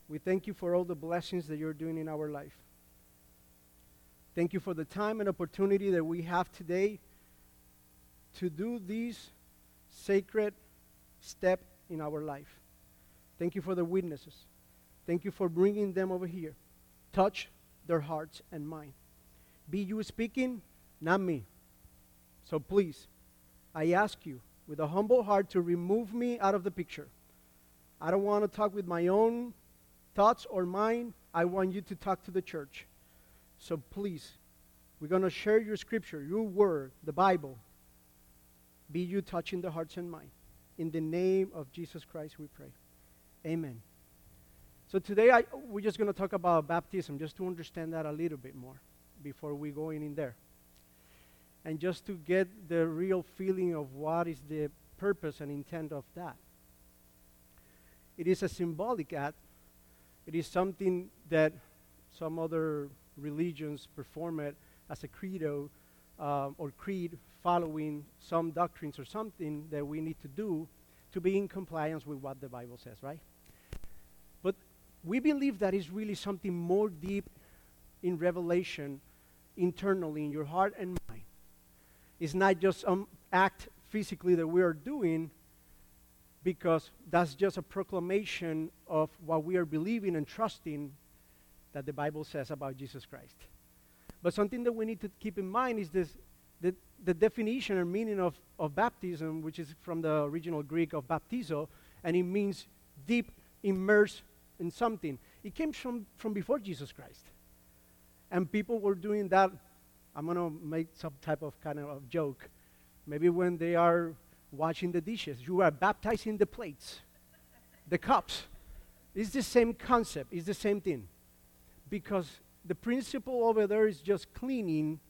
We thank you for all the blessings that you're doing in our life. Thank you for the time and opportunity that we have today to do this sacred step in our life. Thank you for the witnesses. Thank you for bringing them over here. Touch their hearts and mind. Be you speaking, not me. So please, I ask you with a humble heart to remove me out of the picture. I don't want to talk with my own thoughts or mine. I want you to talk to the church. So please, we're going to share your scripture, your word, the Bible. Be you touching the hearts and mind. In the name of Jesus Christ we pray. Amen. So today we're just going to talk about baptism, just to understand that a little bit more before we go in there. And just to get the real feeling of what is the purpose and intent of that. It is a symbolic act. It is something that some other religions perform it as a credo or creed following some doctrines or something that we need to do to be in compliance with what the Bible says, right? But we believe that is really something more deep in revelation internally in your heart and mind. It's not just some act physically that we are doing, because that's just a proclamation of what we are believing and trusting that the Bible says about Jesus Christ. But something that we need to keep in mind is this, the definition and meaning of baptism, which is from the original Greek of baptizo, and it means deep, immersed in something. It came from before Jesus Christ. And people were doing that. I'm going to make some type of kind of joke. Maybe when they are washing the dishes, you are baptizing the plates, the cups. It's the same concept. It's the same thing. Because the principle over there is just cleaning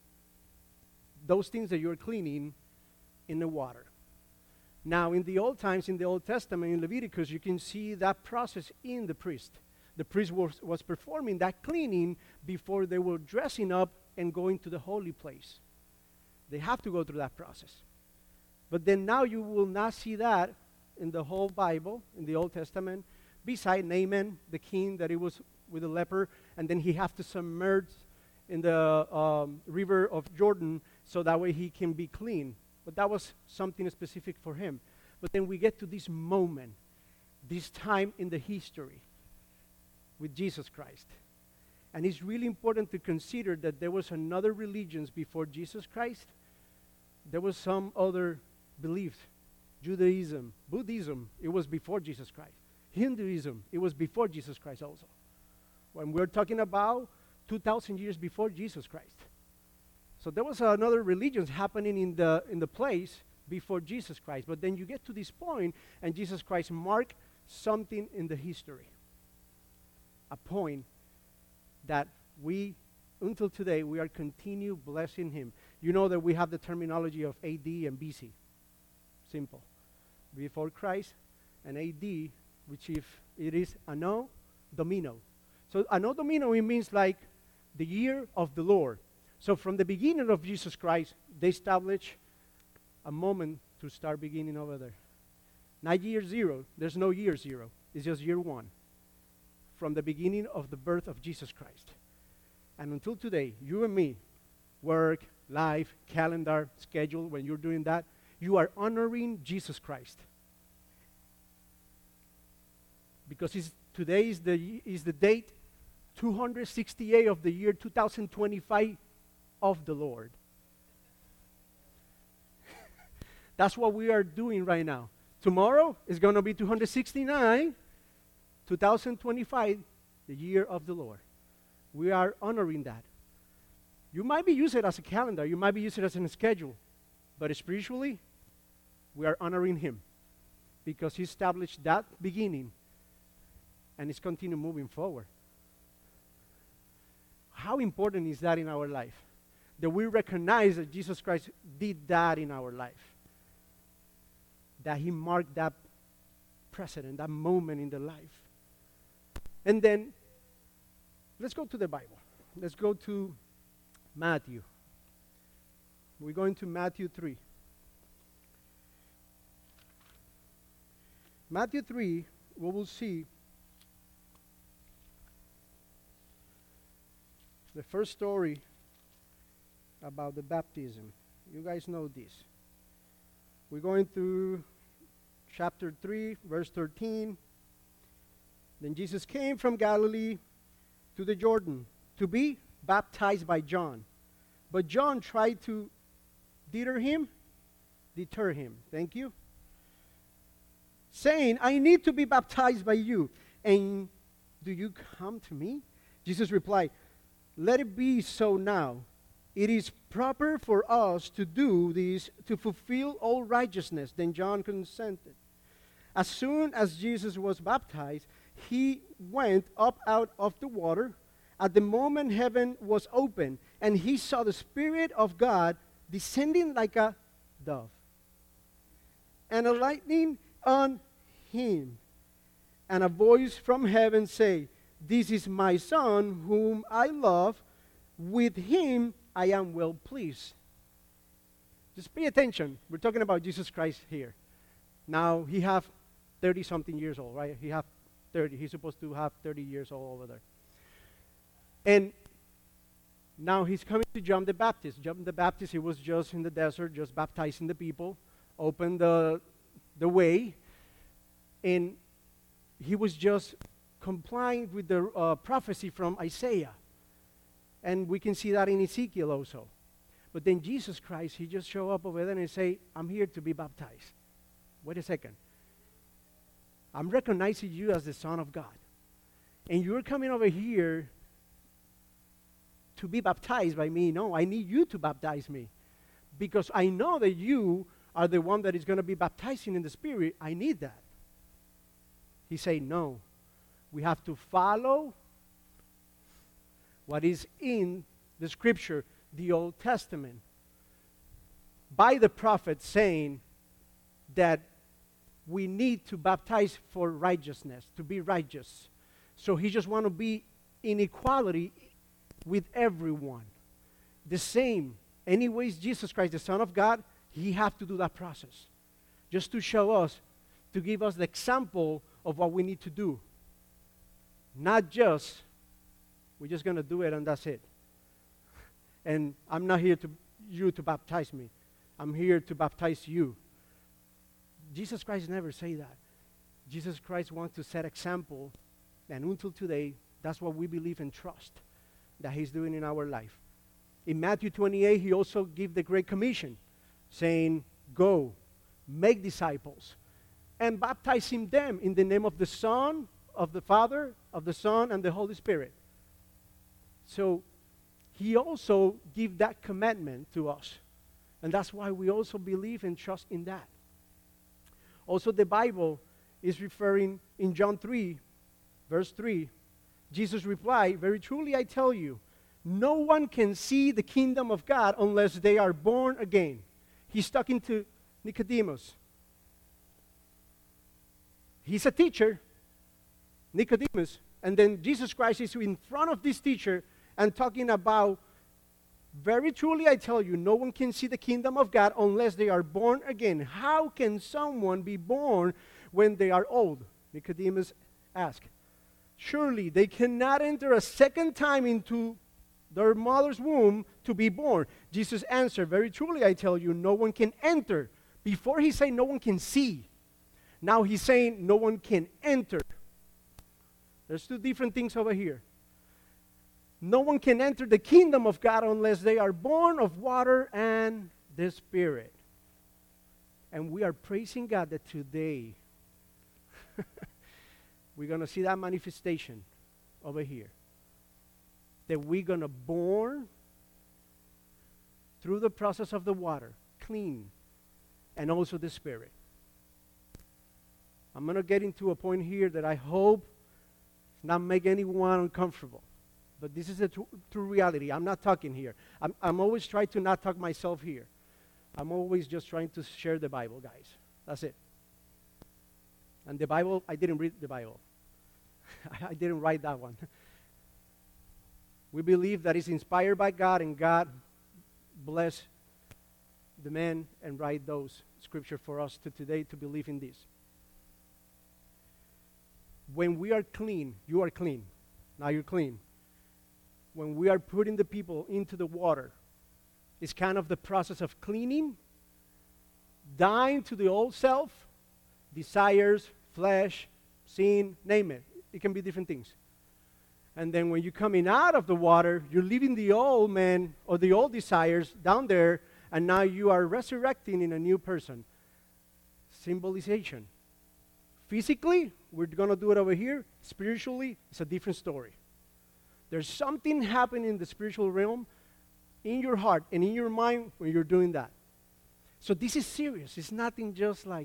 those things that you're cleaning in the water. Now, in the old times, in the Old Testament, in Leviticus, you can see that process in the priest. The priest was performing that cleaning before they were dressing up and going to the holy place. They have to go through that process. But then now you will not see that in the whole Bible, in the Old Testament, beside Naaman, the king that he was with a leper, and then he have to submerge in the river of Jordan so that way he can be clean. But that was something specific for him. But then we get to this moment, this time in the history with Jesus Christ. And it's really important to consider that there was another religions before Jesus Christ. There was some other beliefs. Judaism, Buddhism, it was before Jesus Christ. Hinduism, it was before Jesus Christ also. When we're talking about 2,000 years before Jesus Christ. So there was another religions happening in the place before Jesus Christ. But then you get to this point, and Jesus Christ marked something in the history. A point that we, until today, we are continue blessing him. You know that we have the terminology of AD and BC. Simple. Before Christ and AD, which if it is Anno Domino. So Anno Domino, it means like the year of the Lord. So from the beginning of Jesus Christ, they established a moment to start beginning over there. Not year zero. There's no year zero. It's just year one. From the beginning of the birth of Jesus Christ. And until today, you and me, work, life, calendar, schedule, when you're doing that, you are honoring Jesus Christ. Because today is the date 268 of the year 2025 of the Lord. That's what we are doing right now. Tomorrow is going to be 269, 2025, the year of the Lord. We are honoring that. You might be using it as a calendar. You might be using it as a schedule. But spiritually, we are honoring him. Because he established that beginning. And it's continue moving forward. How important is that in our life? That we recognize that Jesus Christ did that in our life. That he marked that precedent, that moment in the life. And then, let's go to the Bible. Let's go to Matthew. We're going to Matthew 3. Matthew 3, we will see The first story about the baptism. You guys know this. We're going through chapter 3, verse 13. Then Jesus came from Galilee to the Jordan to be baptized by John. But John tried to deter him. Thank you. Saying, I need to be baptized by you, and do you come to me? Jesus replied, let it be so now. It is proper for us to do this to fulfill all righteousness. Then John consented. As soon as Jesus was baptized, he went up out of the water. At the moment heaven was open, and he saw the Spirit of God descending like a dove, and a lightning on him. And a voice from heaven say, this is my Son, whom I love. With him I am well pleased. Just pay attention. We're talking about Jesus Christ here. Now, he have 30-something years old, right? He have 30. He's supposed to have 30 years old over there. And now he's coming to John the Baptist. John the Baptist, he was just in the desert, just baptizing the people, opened the way, and he was just complying with the prophecy from Isaiah. And we can see that in Ezekiel also. But then Jesus Christ, he just show up over there and say, I'm here to be baptized. Wait a second. I'm recognizing you as the Son of God. And you're coming over here to be baptized by me. No, I need you to baptize me. Because I know that you are the one that is going to be baptizing in the Spirit. I need that. He said, no. We have to follow what is in the Scripture, the Old Testament, by the prophet saying that we need to baptize for righteousness, to be righteous. So he just want to be in equality with everyone. The same. Anyways, Jesus Christ, the Son of God, he have to do that process. Just to show us, to give us the example of what we need to do. Not just, we're just going to do it and that's it. And I'm not here to you to baptize me. I'm here to baptize you. Jesus Christ never say that. Jesus Christ wants to set example, and until today, that's what we believe and trust that he's doing in our life. In Matthew 28, he also gave the Great Commission, saying, go, make disciples, and baptizing them in the name of the Son, of the Father, of the Son, and the Holy Spirit. So he also gave that commandment to us. And that's why we also believe and trust in that. Also, the Bible is referring in John 3, verse 3. Jesus replied, very truly I tell you, no one can see the kingdom of God unless they are born again. He's talking to Nicodemus. He's a teacher, Nicodemus, and then Jesus Christ is in front of this teacher and talking about, very truly I tell you, no one can see the kingdom of God unless they are born again. How can someone be born when they are old? Nicodemus asked. Surely they cannot enter a second time into their mother's womb to be born. Jesus answered, very truly I tell you, no one can enter. Before he said no one can see. Now he's saying no one can enter. There's two different things over here. No one can enter the kingdom of God unless they are born of water and the Spirit. And we are praising God that today we're going to see that manifestation over here. That we're going to born through the process of the water, clean, and also the Spirit. I'm going to get into a point here that I hope not make anyone uncomfortable. But this is a true reality. I'm not talking here. I'm always trying to not talk myself here. I'm always just trying to share the Bible, guys. That's it. And the Bible, I didn't read the Bible. I didn't write that one. We believe that it's inspired by God, and God bless the man and write those scripture for us to today to believe in this. When we are clean, you are clean. Now you're clean. when we are putting the people into the water, it's kind of the process of cleaning, dying to the old self, desires, flesh, sin, name it. It can be different things. And then when you're coming out of the water, you're leaving the old man or the old desires down there, and now you are resurrecting in a new person. Symbolization. Physically, we're going to do it over here. Spiritually, it's a different story. There's something happening in the spiritual realm in your heart and in your mind when you're doing that. So this is serious. It's nothing just like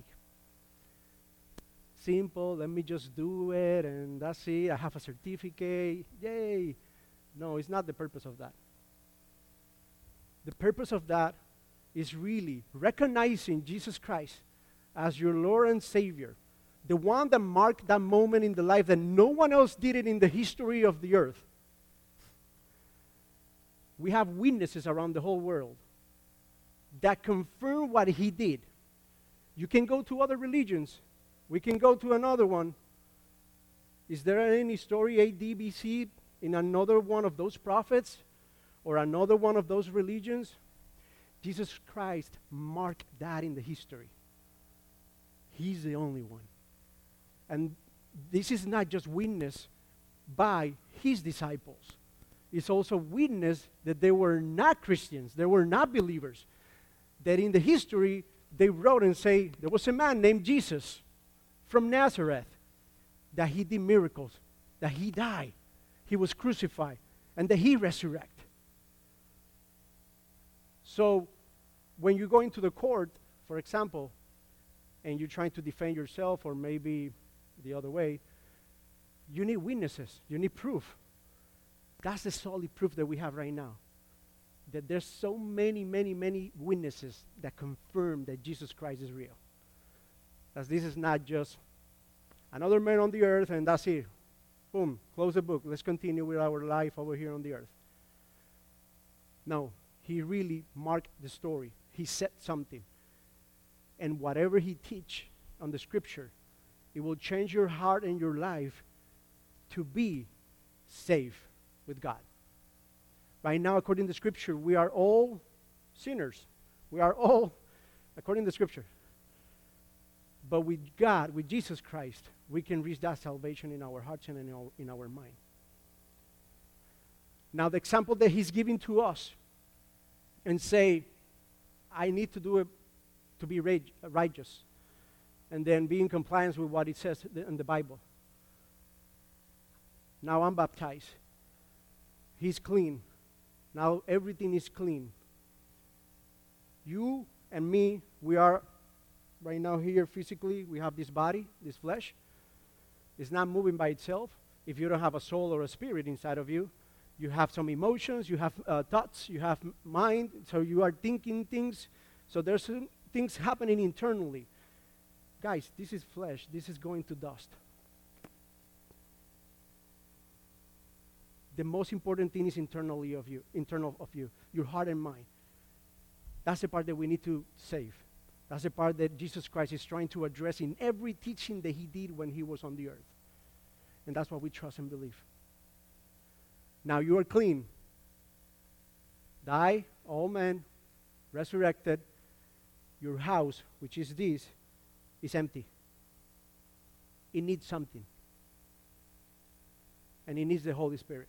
simple, let me just do it and that's it. I have a certificate. Yay. No, it's not the purpose of that. The purpose of that is really recognizing Jesus Christ as your Lord and Savior, the one that marked that moment in the life that no one else did it in the history of the earth. We have witnesses around the whole world that confirm what he did. You can go to other religions. We can go to another one. Is there any story AD, BC in another one of those prophets or another one of those religions? Jesus Christ marked that in the history. He's the only one. And this is not just witnessed by his disciples. It's also witnessed that they were not Christians, they were not believers. That in the history, they wrote and say, there was a man named Jesus from Nazareth, that he did miracles, that he died, he was crucified, and that he resurrected. So, when you go into the court, for example, and you're trying to defend yourself, or maybe the other way, you need witnesses, you need proof. That's the solid proof that we have right now. That there's so many, many, many witnesses that confirm that Jesus Christ is real. As this is not just another man on the earth and that's it. Boom, close the book. Let's continue with our life over here on the earth. No, he really marked the story. He said something. And whatever he teach on the scripture, it will change your heart and your life to be safe with God. Right now, according to Scripture, we are all sinners. We are all, according to Scripture. But with God, with Jesus Christ, we can reach that salvation in our hearts and in our mind. Now, the example that he's giving to us and say, I need to do it to be righteous, and then be in compliance with what it says in the Bible. Now I'm baptized. He's clean. Now everything is clean. You and me, we are right now here physically. We have this body, this flesh. It's not moving by itself. If you don't have a soul or a spirit inside of you, you have some emotions, you have thoughts, you have mind, so you are thinking things. So there's some things happening internally. Guys, this is flesh. This is going to dust. The most important thing is internal of you, your heart and mind. That's the part that we need to save. That's the part that Jesus Christ is trying to address in every teaching that he did when he was on the earth. And that's what we trust and believe. Now you are clean. Die, all men, resurrected. Your house, which is this, is empty. It needs something. And it needs the Holy Spirit.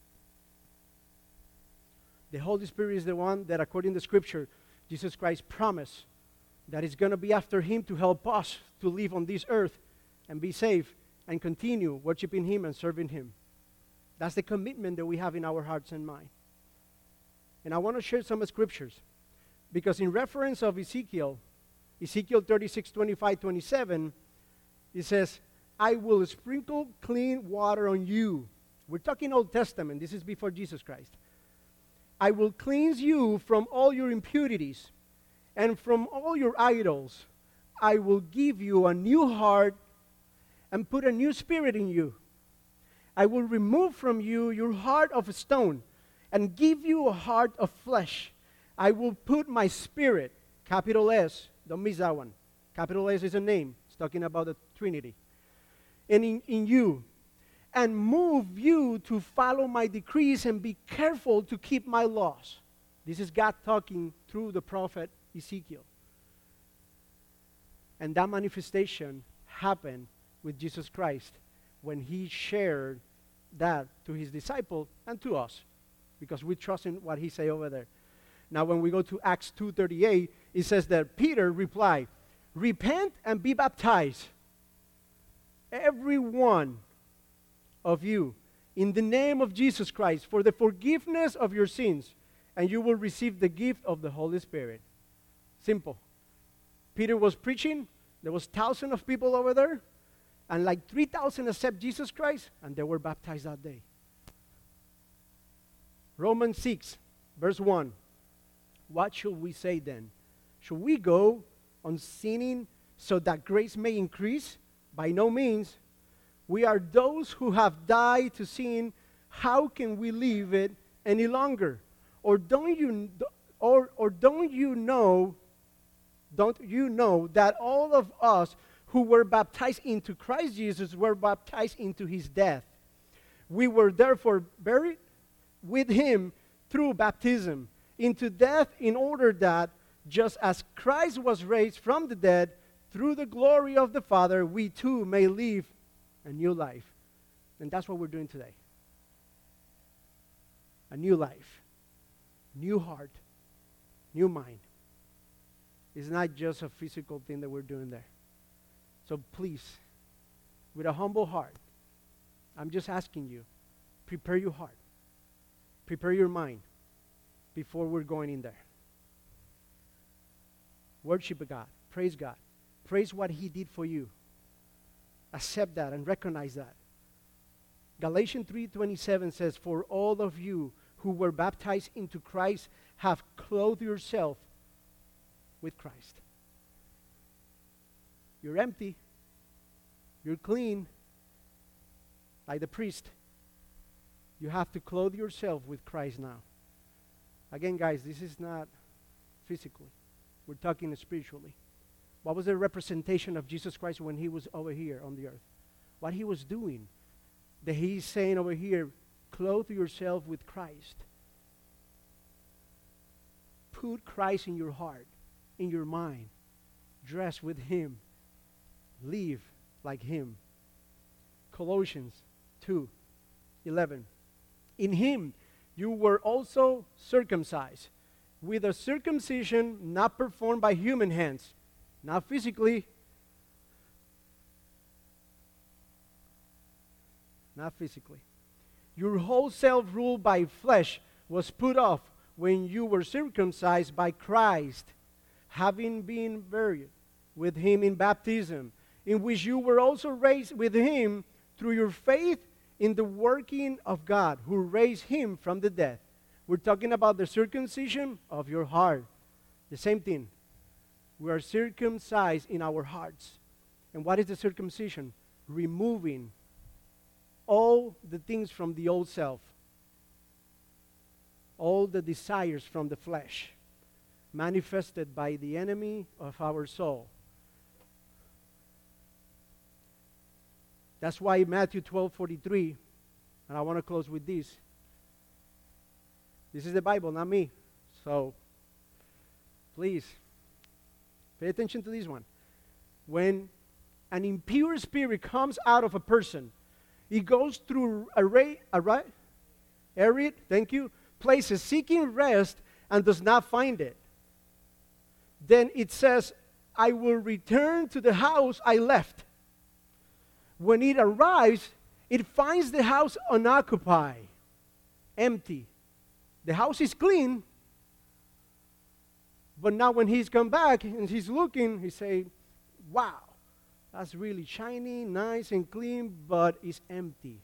The Holy Spirit is the one that, according to Scripture, Jesus Christ promised that it's going to be after him to help us to live on this earth and be safe and continue worshiping him and serving him. That's the commitment that we have in our hearts and mind. And I want to share some scriptures, because in reference of Ezekiel 36, 25, 27, it says, I will sprinkle clean water on you. We're talking Old Testament. This is before Jesus Christ. I will cleanse you from all your impurities and from all your idols. I will give you a new heart and put a new spirit in you. I will remove from you your heart of stone and give you a heart of flesh. I will put my spirit, capital S, don't miss that one. Capital S is a name. It's talking about the Trinity. And in you. and move you to follow my decrees and be careful to keep my laws. This is God talking through the prophet Ezekiel. And that manifestation happened with Jesus Christ when he shared that to his disciples and to us, because we trust in what he say over there. Now when we go to Acts 2:38, it says that Peter replied, "Repent and be baptized, every one of you, in the name of Jesus Christ, for the forgiveness of your sins, and you will receive the gift of the Holy Spirit." Simple. Peter was preaching. There was thousands of people over there, and like 3,000 accept Jesus Christ, and they were baptized that day. Romans 6, verse 1. What should we say then? Should we go on sinning so that grace may increase? By no means. We are those who have died to sin. How can we live it any longer? Or don't you know that all of us who were baptized into Christ Jesus were baptized into his death? We were therefore buried with him through baptism into death, in order that just as Christ was raised from the dead through the glory of the Father, we too may live a new life. And that's what we're doing today. A new life, new heart, new mind. It's not just a physical thing that we're doing there. So please, with a humble heart, I'm just asking you, prepare your heart, prepare your mind before we're going in there. Worship God, praise God, praise what he did for you. Accept that and recognize that. Galatians 3:27 says, "For all of you who were baptized into Christ have clothed yourself with Christ." You're empty. You're clean. Like the priest. You have to clothe yourself with Christ now. Again, guys, this is not physically. We're talking spiritually. What was the representation of Jesus Christ when he was over here on the earth? What he was doing. That he's saying over here, clothe yourself with Christ. Put Christ in your heart, in your mind. Dress with him. Live like him. Colossians 2:11. In him you were also circumcised, with a circumcision not performed by human hands, not physically, Your whole self ruled by flesh was put off when you were circumcised by Christ, having been buried with him in baptism, in which you were also raised with him through your faith in the working of God, who raised him from the dead. We're talking about the circumcision of your heart. The same thing. We are circumcised in our hearts. And what is the circumcision? Removing all the things from the old self. All the desires from the flesh, manifested by the enemy of our soul. That's why Matthew 12:43, and I want to close with this. This is the Bible, not me. So, please, pay attention to this one. When an impure spirit comes out of a person, it goes through arid, places seeking rest and does not find it. Then it says, I will return to the house I left. When it arrives, it finds the house unoccupied, empty. The house is clean, but now when he's come back and he's looking, he say, wow, that's really shiny, nice and clean, but it's empty.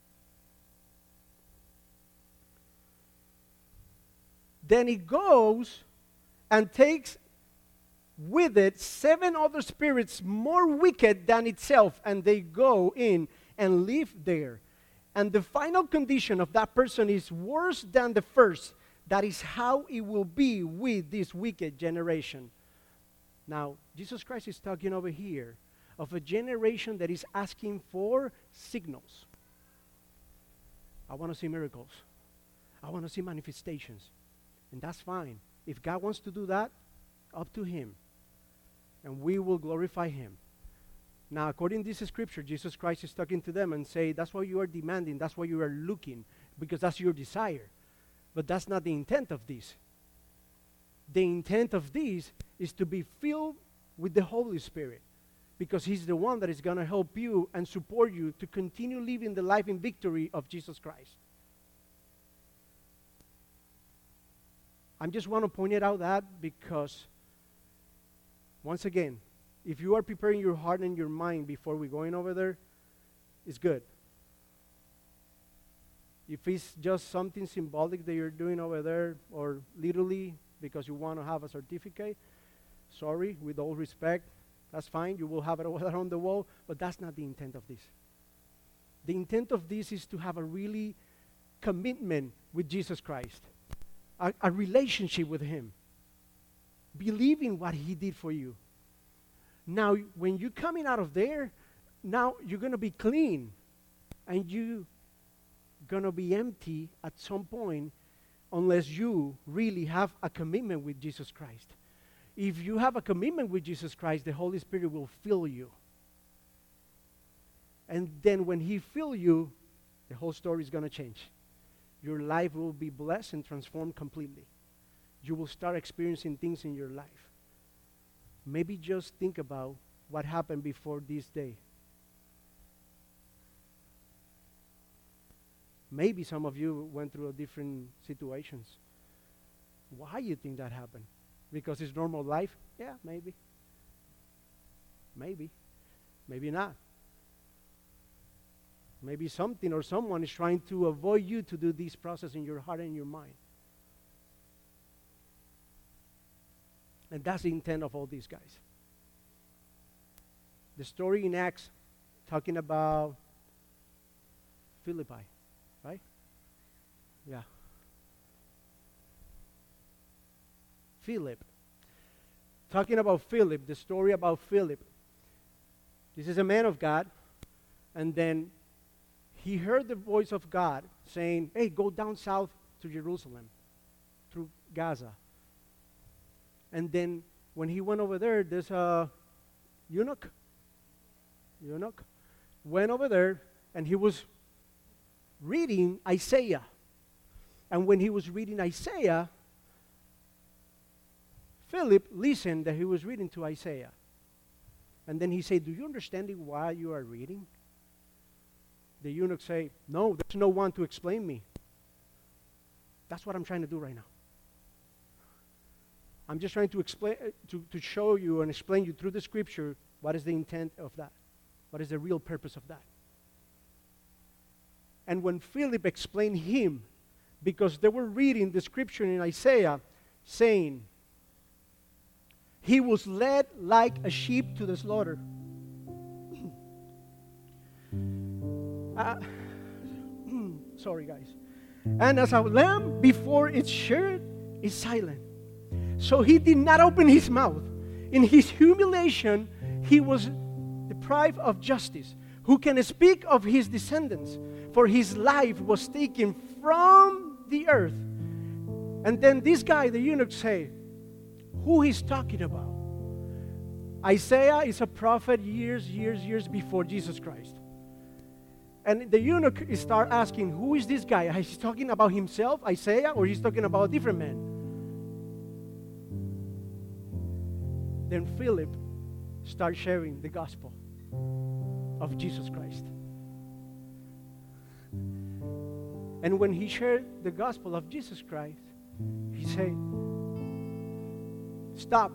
Then it goes and takes with it 7 other spirits more wicked than itself, and they go in and live there. And the final condition of that person is worse than the first. That is how it will be with this wicked generation. Now, Jesus Christ is talking over here of a generation that is asking for signals. I want to see miracles. I want to see manifestations. And that's fine. If God wants to do that, up to Him. And we will glorify Him. Now, according to this scripture, Jesus Christ is talking to them and say, that's what you are demanding, that's what you are looking, because that's your desire. But that's not the intent of this. The intent of this is to be filled with the Holy Spirit, because He's the one that is going to help you and support you to continue living the life in victory of Jesus Christ. I just want to point it out that because, once again, if you are preparing your heart and your mind before we're going over there, it's good. If it's just something symbolic that you're doing over there, or literally because you want to have a certificate, sorry, with all respect, that's fine. You will have it over there on the wall, but that's not the intent of this. The intent of this is to have a really commitment with Jesus Christ, a relationship with Him, believing what He did for you. Now, when you're coming out of there, now you're going to be clean, and you're going to be empty at some point unless you really have a commitment with Jesus Christ. If you have a commitment with Jesus Christ, the Holy Spirit will fill you. And then when He fills you, the whole story is going to change. Your life will be blessed and transformed completely. You will start experiencing things in your life. Maybe just think about what happened before this day. Maybe some of you went through different situations. Why you think that happened? Because it's normal life? Yeah, maybe. Maybe. Maybe not. Maybe something or someone is trying to avoid you to do this process in your heart and your mind. And that's the intent of all these guys. The story in Acts talking about Philippi, right? Yeah. Philip. Talking about Philip, the story about Philip. This is a man of God, and then he heard the voice of God saying, hey, go down south to Jerusalem, through Gaza. And then when he went over there, there's a eunuch went over there, and he was reading Isaiah. And when he was reading Isaiah, Philip listened that he was reading to Isaiah. And then he said, do you understand why you are reading? The eunuch said, no, there's no one to explain me. That's what I'm trying to do right now. I'm just trying to explain, to show you and explain you through the scripture what is the intent of that. What is the real purpose of that? And when Philip explained him, because they were reading the scripture in Isaiah saying, he was led like a sheep to the slaughter. Sorry, guys. And as a lamb before its shearer is silent. So he did not open his mouth. In his humiliation, he was deprived of justice. Who can speak of his descendants? For his life was taken from the earth. And then this guy, the eunuch, say, who he's talking about? Isaiah is a prophet years before Jesus Christ. And the eunuch start asking, who is this guy? Is he talking about himself, Isaiah, or he's talking about a different man? Then Philip starts sharing the gospel of Jesus Christ. And when he shared the gospel of Jesus Christ, he said, stop.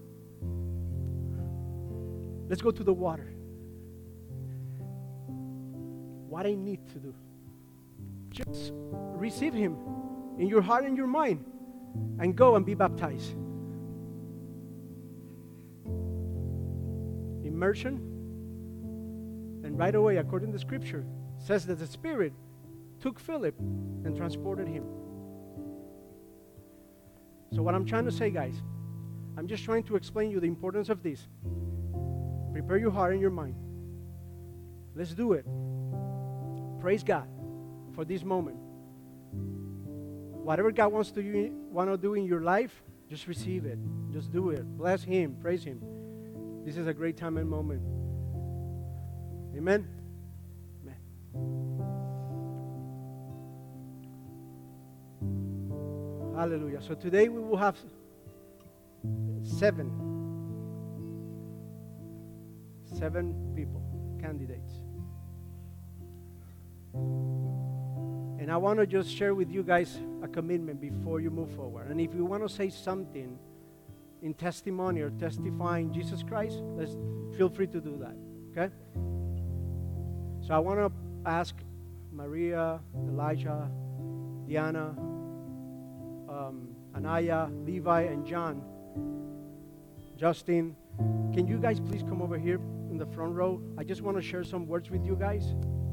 Let's go to the water. What I need to do, just receive him in your heart and your mind and go and be baptized. Immersion, and right away, according to the scripture, says that the Spirit took Philip and transported him. So what I'm trying to say, guys, I'm just trying to explain you the importance of this. Prepare your heart and your mind. Let's do it. Praise God. for this moment. Whatever God want to do in your life, just receive it. Just do it. Bless Him. Praise Him. This is a great time and moment. Amen? Amen. Hallelujah. So today we will have 7 people, candidates. And I want to just share with you guys a commitment before you move forward. And if you want to say something in testimony or testifying Jesus Christ, feel free to do that. Okay? So I want to ask Maria, Elijah, Diana, Anaya, Levi, and John, Justin, can you guys please come over here in the front row? I just want to share some words with you guys.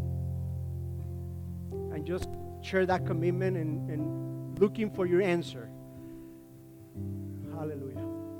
And just share that commitment and looking for your answer. Hallelujah.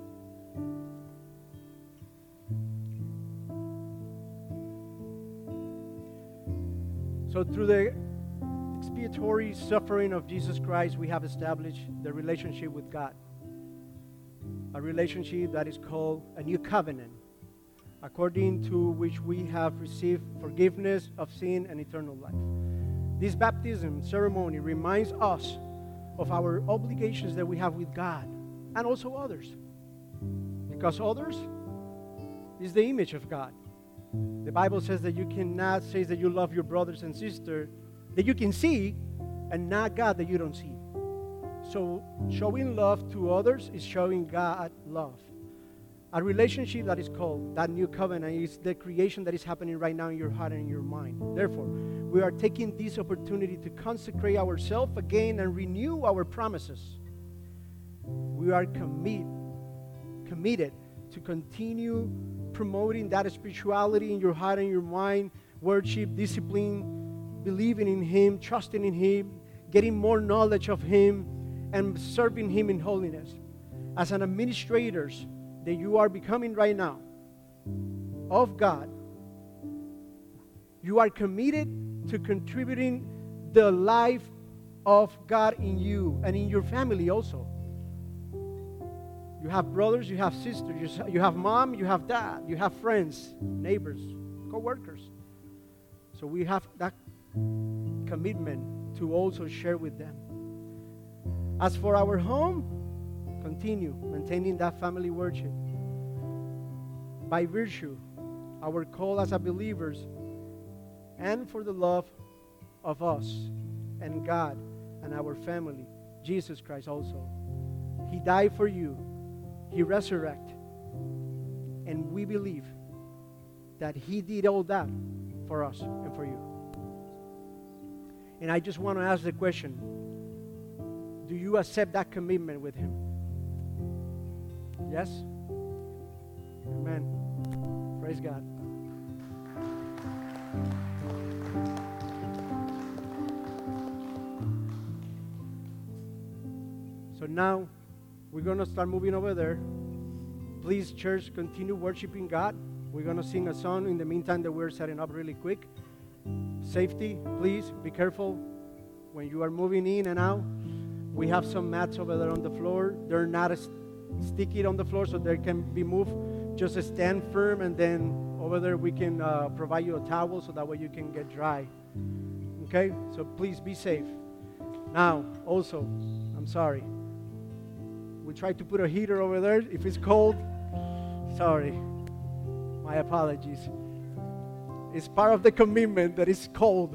So through the expiatory suffering of Jesus Christ, we have established the relationship with God. A relationship that is called a new covenant, according to which we have received forgiveness of sin and eternal life. This baptism ceremony reminds us of our obligations that we have with God and also others. Because others is the image of God. The Bible says that you cannot say that you love your brothers and sisters that you can see and not God that you don't see. So showing love to others is showing God love. A relationship that is called that new covenant is the creation that is happening right now in your heart and in your mind. Therefore, we are taking this opportunity to consecrate ourselves again and renew our promises. We are committed to continue promoting that spirituality in your heart and your mind, worship, discipline, believing in Him, trusting in Him, getting more knowledge of Him, and serving Him in holiness. As an administrators that you are becoming right now of God, you are committed to contributing the life of God in you and in your family also. You have brothers, you have sisters, you have mom, you have dad, you have friends, neighbors, co-workers. So we have that commitment to also share with them. As for our home, continue maintaining that family worship. By virtue, our call as a believers, and for the love of us and God and our family, Jesus Christ also. He died for you. He resurrected. And we believe that He did all that for us and for you. And I just want to ask the question, do you accept that commitment with Him? Yes? Amen. Praise God. So now, we're going to start moving over there. Please, church, continue worshiping God. We're going to sing a song in the meantime that we're setting up really quick. Safety, please be careful when you are moving in and out. We have some mats over there on the floor. They're not sticky on the floor, so they can be moved. Just stand firm, and then over there we can provide you a towel so that way you can get dry. Okay? So please be safe. Now, also, I'm sorry. We tried to put a heater over there. If it's cold, sorry. My apologies. It's part of the commitment that it's cold.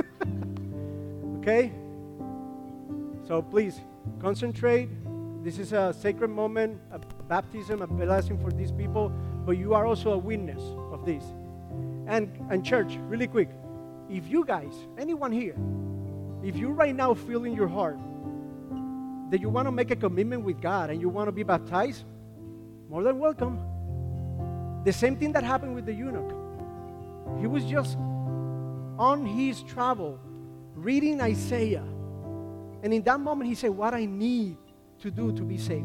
Okay? So please, concentrate. This is a sacred moment, a baptism, a blessing for these people, but you are also a witness of this. And church, really quick, if you guys, anyone here, if you right now feel in your heart that you want to make a commitment with God and you want to be baptized, more than welcome. The same thing that happened with the eunuch. He was just on his travel, reading Isaiah. And in that moment, he said, what I need to do to be saved.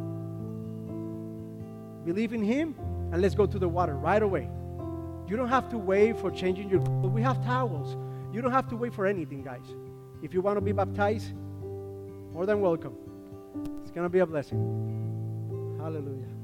Believe in Him, and let's go to the water right away. You don't have to wait for changing your clothes. We have towels. You don't have to wait for anything, guys. If you want to be baptized, more than welcome. It's going to be a blessing. Hallelujah.